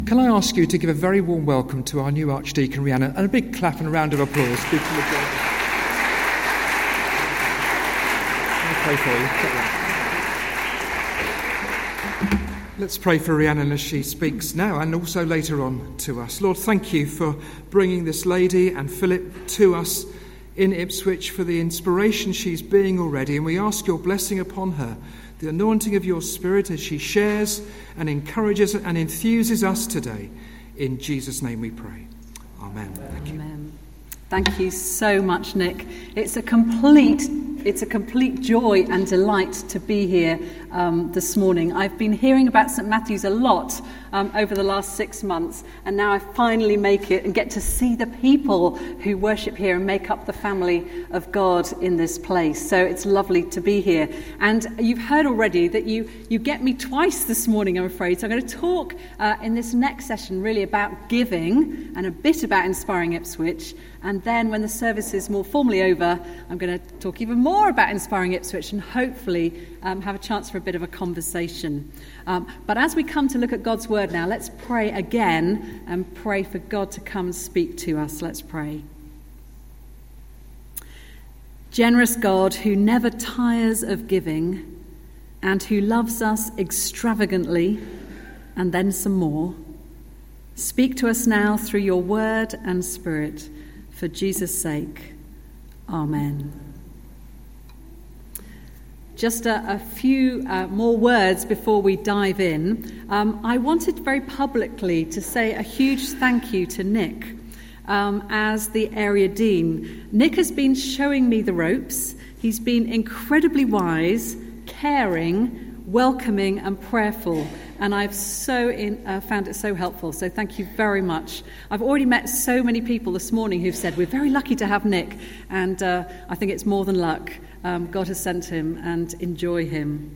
Can I ask you to give a very warm welcome to our new Archdeacon, Rhiannon, and a big clap and a round of applause. People of God. I'll pray for you. Let's pray for Rhiannon as she speaks now and also later on to us. Lord, thank you for bringing this lady and Philip to us in Ipswich, for the inspiration she's being already, and we ask your blessing upon her, the anointing of your Spirit as she shares and encourages and enthuses us today. In Jesus' name we pray. Amen. Thank you. Amen. Thank you so much, Nick. It's a complete joy and delight to be here this morning. I've been hearing about St Matthew's a lot over the last 6 months, and now I finally make it and get to see the people who worship here and make up the family of God in this place. So it's lovely to be here. And you've heard already that you get me twice this morning, I'm afraid. So I'm going to talk in this next session really about giving and a bit about Inspiring Ipswich. And then when the service is more formally over, I'm going to talk even more about Inspiring Ipswich and hopefully have a chance for a bit of a conversation. But as we come to look at God's word now, let's pray again and pray for God to come and speak to us. Let's pray. Generous God, who never tires of giving and who loves us extravagantly and then some more, speak to us now through your word and spirit. For Jesus' sake, amen. Just a few more words before we dive in. I wanted very publicly to say a huge thank you to Nick as the area dean. Nick has been showing me the ropes. He's been incredibly wise, caring, welcoming and prayerful. And I've found it so helpful. So thank you very much. I've already met so many people this morning who've said, we're very lucky to have Nick. And I think it's more than luck. God has sent him, and enjoy him.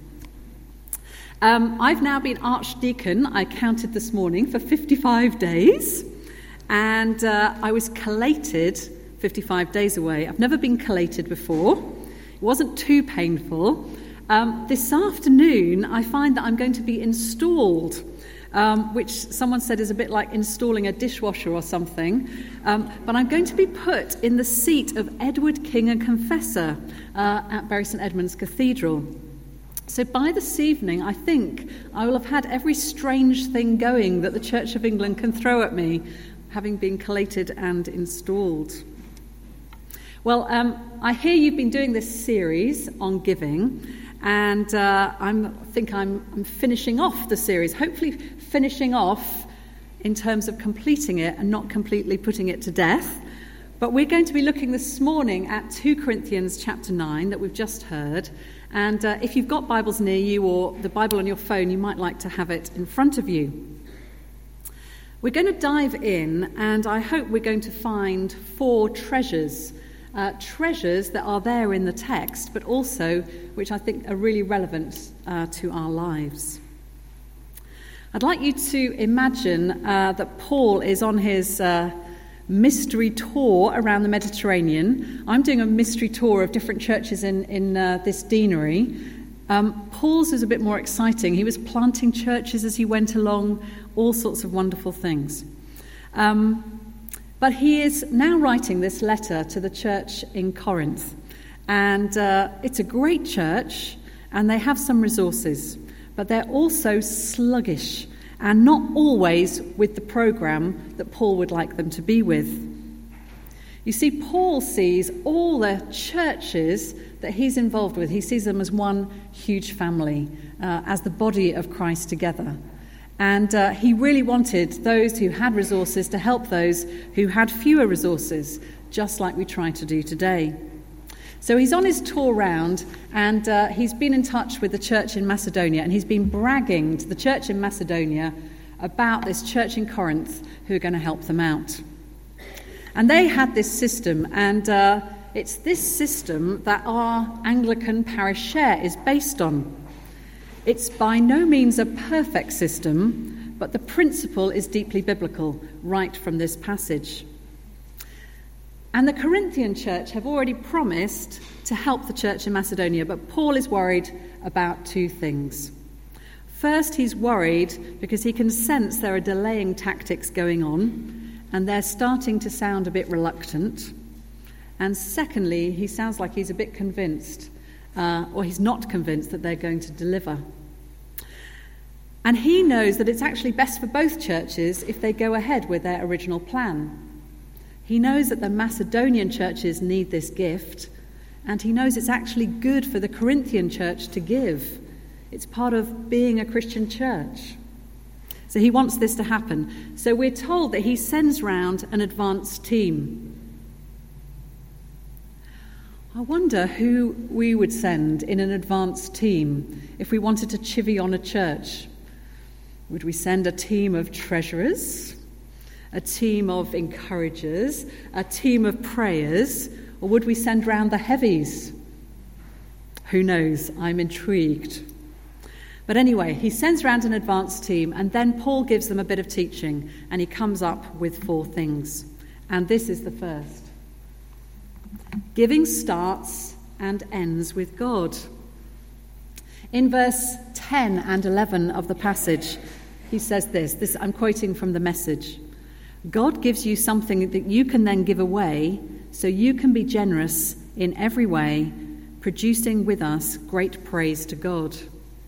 I've now been Archdeacon, I counted this morning, for 55 days. And I was collated 55 days away. I've never been collated before. It wasn't too painful. This afternoon, I find that I'm going to be installed, which someone said is a bit like installing a dishwasher or something. But I'm going to be put in the seat of Edward King and Confessor at Bury St Edmunds Cathedral. So by this evening, I think I will have had every strange thing going that the Church of England can throw at me, having been collated and installed. Well, I hear you've been doing this series on giving. And I think I'm finishing off the series, hopefully finishing off in terms of completing it and not completely putting it to death. But we're going to be looking this morning at 2 Corinthians chapter 9 that we've just heard. And if you've got Bibles near you or the Bible on your phone, you might like to have it in front of you. We're going to dive in, and I hope we're going to find 4 treasures. Treasures that are there in the text, but also which I think are really relevant to our lives. I'd like you to imagine that Paul is on his mystery tour around the Mediterranean. I'm doing a mystery tour of different churches in this deanery. Paul's is a bit more exciting. He was planting churches as he went along, all sorts of wonderful things. But he is now writing this letter to the church in Corinth. And it's a great church, and they have some resources. But they're also sluggish, and not always with the programme that Paul would like them to be with. You see, Paul sees all the churches that he's involved with. He sees them as one huge family, as the body of Christ together. And he really wanted those who had resources to help those who had fewer resources, just like we try to do today. So he's on his tour round, and he's been in touch with the church in Macedonia, and he's been bragging to the church in Macedonia about this church in Corinth who are going to help them out. And they had this system, and it's this system that our Anglican parish share is based on. It's by no means a perfect system, but the principle is deeply biblical, right from this passage. And the Corinthian church have already promised to help the church in Macedonia, but Paul is worried about 2 things. First, he's worried because he can sense there are delaying tactics going on, and they're starting to sound a bit reluctant. And secondly, he sounds like he's a bit convinced, or he's not convinced that they're going to deliver. And he knows that it's actually best for both churches if they go ahead with their original plan. He knows that the Macedonian churches need this gift, and he knows it's actually good for the Corinthian church to give. It's part of being a Christian church. So he wants this to happen. So we're told that he sends round an advance team. I wonder who we would send in an advance team if we wanted to chivvy on a church. Would we send a team of treasurers, a team of encouragers, a team of prayers, or would we send round the heavies? Who knows? I'm intrigued. But anyway, he sends round an advance team, and then Paul gives them a bit of teaching, and he comes up with 4 things. And this is the first. Giving starts and ends with God. In verse 10 and 11 of the passage, he says this, I'm quoting from the Message. God gives you something that you can then give away, so you can be generous in every way, producing with us great praise to God.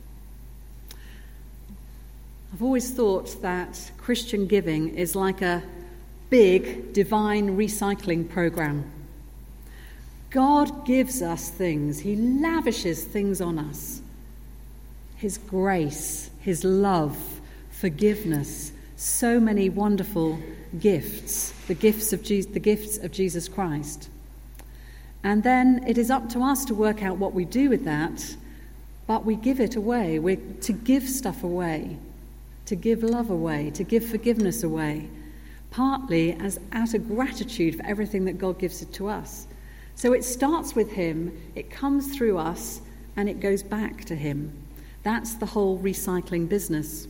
I've always thought that Christian giving is like a big divine recycling program. God gives us things. He lavishes things on us. His grace, his love, forgiveness, so many wonderful gifts, the gifts of Jesus Christ. And then it is up to us to work out what we do with that, but we give it away. We're to give stuff away, to give love away, to give forgiveness away, partly as out of gratitude for everything that God gives it to us. So it starts with him, it comes through us, and it goes back to him. That's the whole recycling business.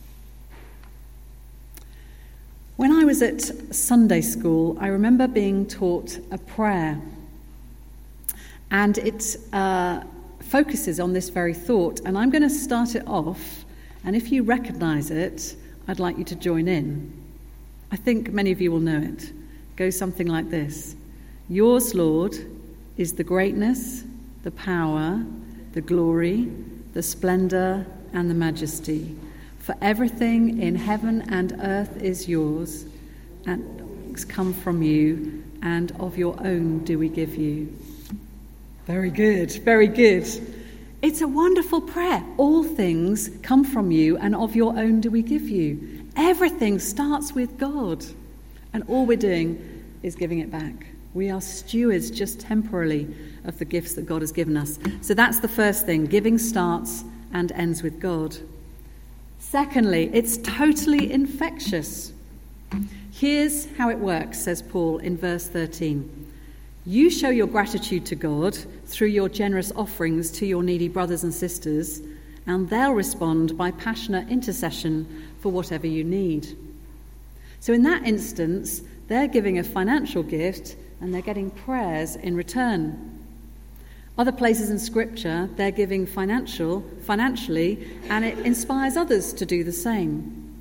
When I was at Sunday school, I remember being taught a prayer, and it focuses on this very thought. And I'm going to start it off, and if you recognise it, I'd like you to join in. I think many of you will know it. It goes something like this. Yours, Lord, is the greatness, the power, the glory, the splendour, and the majesty. For everything in heaven and earth is yours, and come from you, and of your own do we give you. Very good, very good. It's a wonderful prayer. All things come from you, and of your own do we give you. Everything starts with God, and all we're doing is giving it back. We are stewards just temporarily of the gifts that God has given us. So that's the first thing. Giving starts and ends with God. Secondly, it's totally infectious. Here's how it works, says Paul in verse 13. You show your gratitude to God through your generous offerings to your needy brothers and sisters, and they'll respond by passionate intercession for whatever you need. So in that instance, they're giving a financial gift and they're getting prayers in return. Other places in Scripture, they're giving financially, and it inspires others to do the same.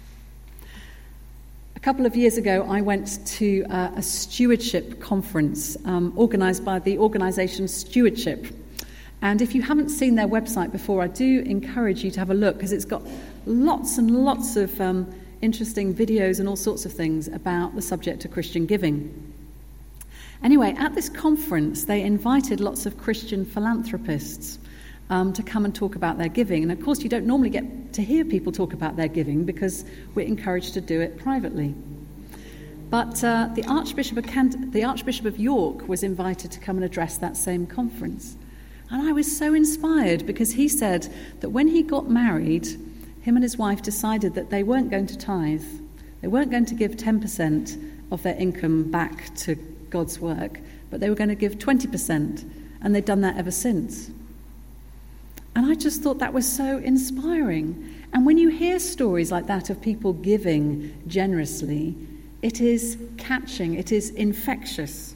A couple of years ago, I went to a stewardship conference organised by the organisation Stewardship. And if you haven't seen their website before, I do encourage you to have a look, because it's got lots and lots of interesting videos and all sorts of things about the subject of Christian giving. Anyway, at this conference, they invited lots of Christian philanthropists to come and talk about their giving. And of course, you don't normally get to hear people talk about their giving because we're encouraged to do it privately. But the Archbishop of York was invited to come and address that same conference. And I was so inspired because he said that when he got married, him and his wife decided that they weren't going to tithe. They weren't going to give 10% of their income back to God's work, but they were going to give 20%, and they've done that ever since. And I just thought that was so inspiring. And when you hear stories like that of people giving generously, it is catching, it is infectious.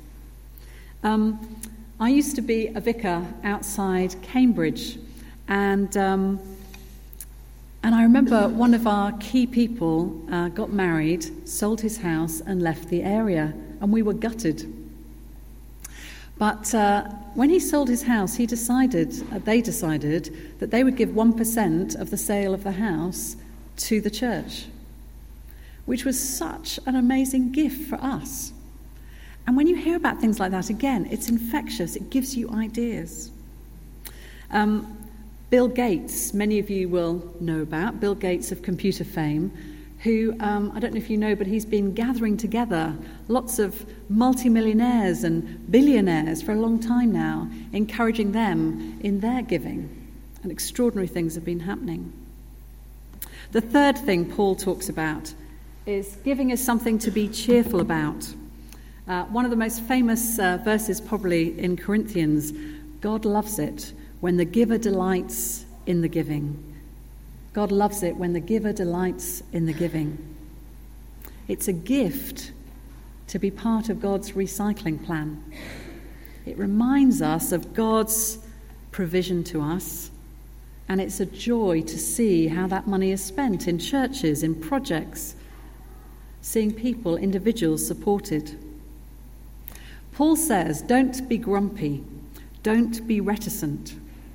I used to be a vicar outside Cambridge, and And I remember one of our key people got married, sold his house and left the area, and we were gutted. But when he sold his house, they decided that they would give 1% of the sale of the house to the church, which was such an amazing gift for us. And when you hear about things like that, again, it's infectious. It gives you ideas. Bill Gates, many of you will know about, Bill Gates of computer fame, who, I don't know if you know, but he's been gathering together lots of multimillionaires and billionaires for a long time now, encouraging them in their giving. And extraordinary things have been happening. The third thing Paul talks about is giving is something to be cheerful about. One of the most famous verses probably in Corinthians, God loves it when the giver delights in the giving. God loves it when the giver delights in the giving. It's a gift to be part of God's recycling plan. It reminds us of God's provision to us, and it's a joy to see how that money is spent in churches, in projects, seeing people, individuals supported. Paul says, don't be grumpy, don't be reticent.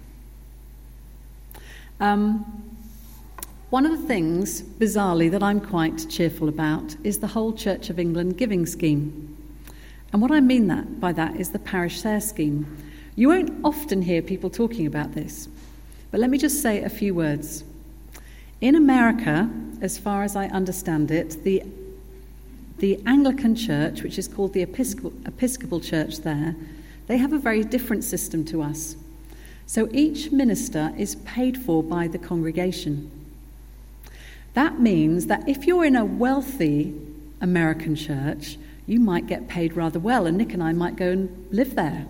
One of the things, bizarrely, that I'm quite cheerful about is the whole Church of England giving scheme. And what I mean by that is the parish share scheme. You won't often hear people talking about this, but let me just say a few words. In America, as far as I understand it, the Anglican Church, which is called the Episcopal Church there, they have a very different system to us. So each minister is paid for by the congregation. That means that if you're in a wealthy American church, you might get paid rather well, and Nick and I might go and live there.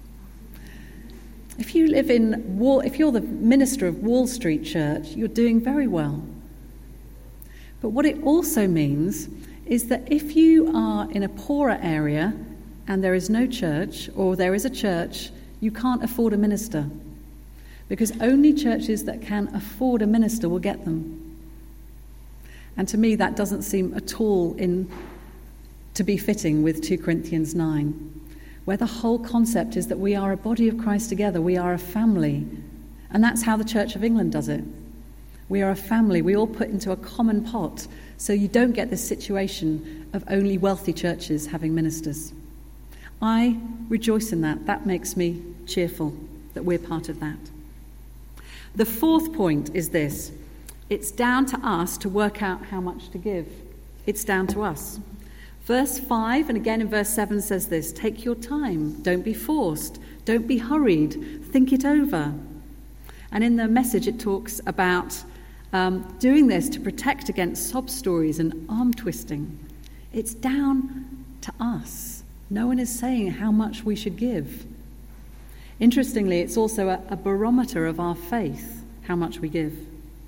If you're the minister of Wall Street Church, you're doing very well. But what it also means is that if you are in a poorer area and there is no church, or there is a church, you can't afford a minister, because only churches that can afford a minister will get them. And to me, that doesn't seem at all to be fitting with 2 Corinthians 9, where the whole concept is that we are a body of Christ together, we are a family. And that's how the Church of England does it. We are a family, we all put into a common pot, so you don't get this situation of only wealthy churches having ministers. I rejoice in that. That makes me cheerful that we're part of that. The fourth point is this. It's down to us to work out how much to give. It's down to us. Verse 5 and again in verse 7 says this: take your time, don't be forced, don't be hurried, think it over. And in the Message it talks about doing this to protect against sob stories and arm twisting. It's down to us. No one is saying how much we should give. Interestingly, it's also a barometer of our faith, how much we give.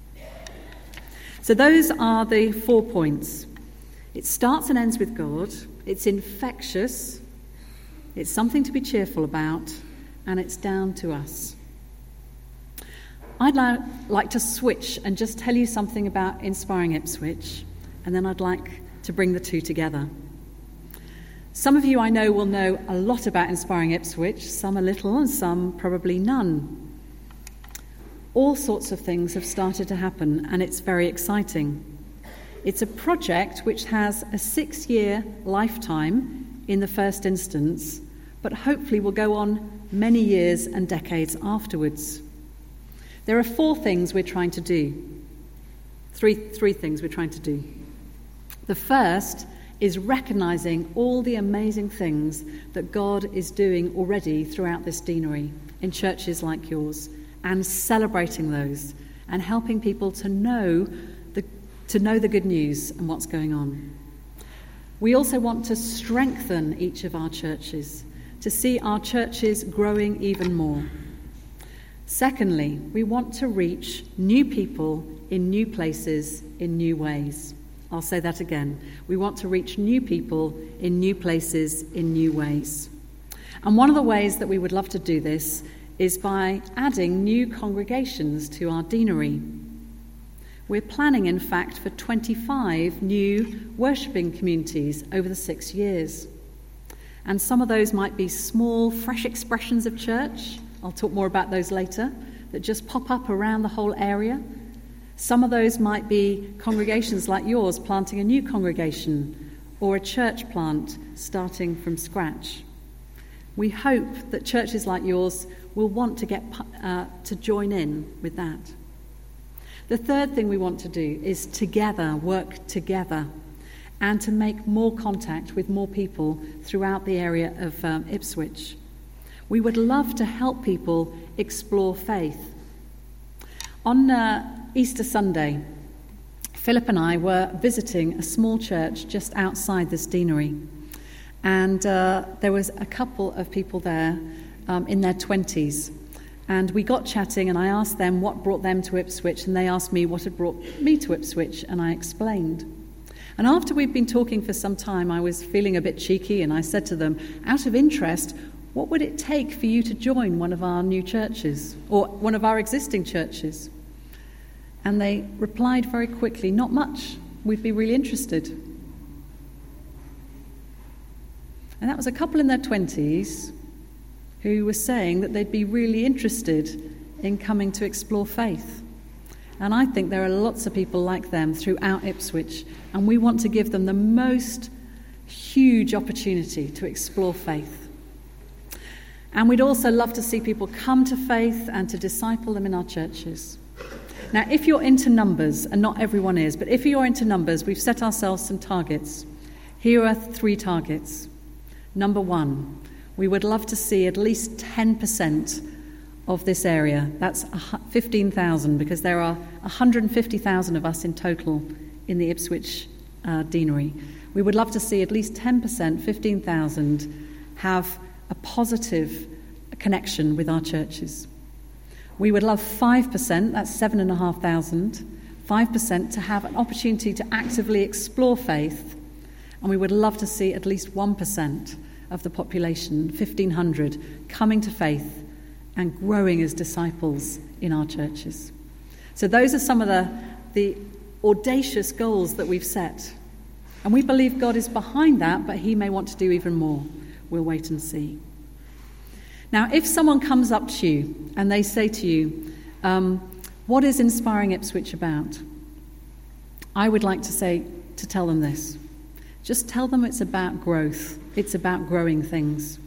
So those are the 4 points. It starts and ends with God. It's infectious. It's something to be cheerful about. And it's down to us. I'd like to switch and just tell you something about Inspiring Ipswich. And then I'd like to bring the two together. Some of you I know will know a lot about Inspiring Ipswich. Some a little and some probably none. All sorts of things have started to happen, and it's very exciting. It's a project which has a 6-year lifetime in the first instance, but hopefully will go on many years and decades afterwards. There are 4 things we're trying to do. Three things we're trying to do. The first is recognizing all the amazing things that God is doing already throughout this deanery in churches like yours, and celebrating those and helping people to know the good news and what's going on. We also want to strengthen each of our churches, to see our churches growing even more. Secondly, we want to reach new people in new places in new ways. I'll say that again. We want to reach new people in new places in new ways. And one of the ways that we would love to do this is by adding new congregations to our deanery. We're planning, in fact, for 25 new worshipping communities over the 6 years. And some of those might be small, fresh expressions of church. I'll talk more about those later, that just pop up around the whole area. Some of those might be congregations like yours planting a new congregation, or a church plant starting from scratch. We hope that churches like yours will want to get to join in with that. The third thing we want to do is together, work together, and to make more contact with more people throughout the area of Ipswich. We would love to help people explore faith. On Easter Sunday, Philip and I were visiting a small church just outside this deanery. And there was a couple of people there in their 20s. And we got chatting, and I asked them what brought them to Ipswich, and they asked me what had brought me to Ipswich, and I explained. And after we'd been talking for some time, I was feeling a bit cheeky, and I said to them, out of interest, what would it take for you to join one of our new churches, or one of our existing churches? And they replied very quickly, not much. We'd be really interested. And that was a couple in their 20s who were saying that they'd be really interested in coming to explore faith. And I think there are lots of people like them throughout Ipswich, and we want to give them the most huge opportunity to explore faith. And we'd also love to see people come to faith and to disciple them in our churches. Now, if you're into numbers, and not everyone is, but if you're into numbers, we've set ourselves some targets. Here are 3 targets. Number 1, we would love to see at least 10% of this area. That's 15,000, because there are 150,000 of us in total in the Ipswich deanery. We would love to see at least 10%, 15,000, have a positive connection with our churches. We would love 5%, that's 7,500, 5% to have an opportunity to actively explore faith. And we would love to see at least 1% of the population, 1,500, coming to faith and growing as disciples in our churches. So those are some of the audacious goals that we've set. And we believe God is behind that, but he may want to do even more. We'll wait and see. Now, if someone comes up to you and they say to you, what is Inspiring Ipswich about? I would like to tell them this. Just tell them it's about growth. It's about growing things.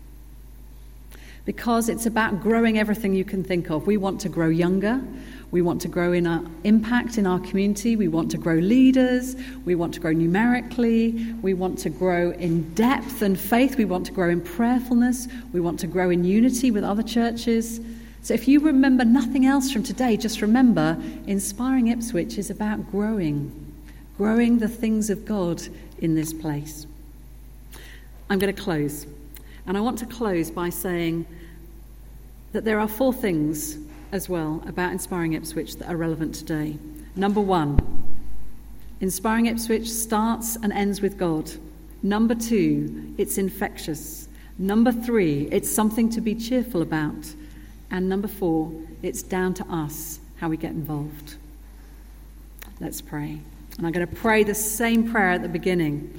Because it's about growing everything you can think of. We want to grow younger. We want to grow in our impact in our community. We want to grow leaders. We want to grow numerically. We want to grow in depth and faith. We want to grow in prayerfulness. We want to grow in unity with other churches. So if you remember nothing else from today, just remember, Inspiring Ipswich is about growing the things of God in this place. I'm going to close. And I want to close by saying that there are 4 things as well about Inspiring Ipswich that are relevant today. Number 1, Inspiring Ipswich starts and ends with God. Number 2, it's infectious. Number 3, it's something to be cheerful about. And number 4, it's down to us how we get involved. Let's pray. And I'm going to pray the same prayer at the beginning.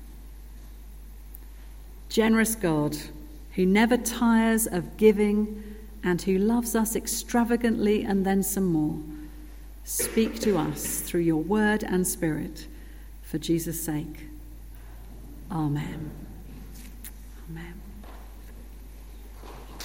Generous God, who never tires of giving and who loves us extravagantly and then some more, speak to us through your word and spirit for Jesus' sake. Amen. Amen.